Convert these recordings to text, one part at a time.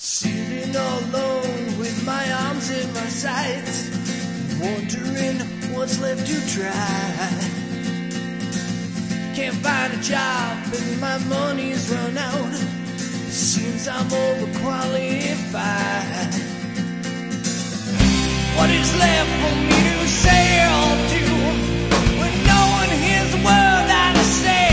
Sitting all alone with my arms in my sides, wondering what's left to try. Can't find a job and my money's run out. Seems I'm overqualified. What is left for me to say or do when no one hears the word that I say?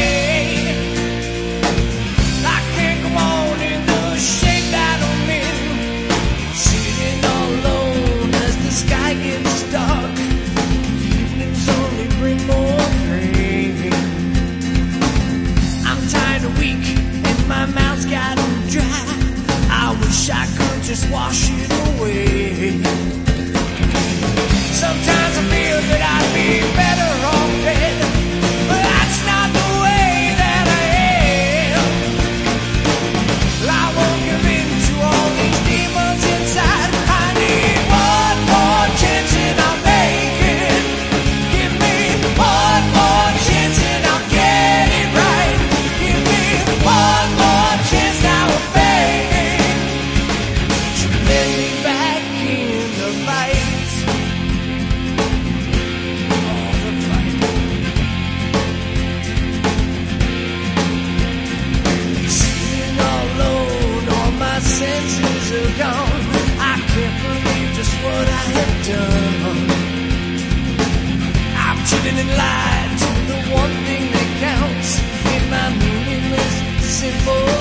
I can't go on in the shape that I'm in, sitting all alone as the sky gets dark. Evenings only bring more rain. I'm tired and weak and my mouth's gotten dry. I wish I could just wash it away. Sometimes I feel that I'd be better off dead, but that's not the way that I am. I won't give in to all these demons inside. I need one more chance and I'll make it. Give me one more chance and I'll get it right. Give me one more chance, now I'm begging. So let me back in the fight. Senses are gone. I can't believe just what I have done. I've cheated and lied to the one thing that counts in my meaningless, simple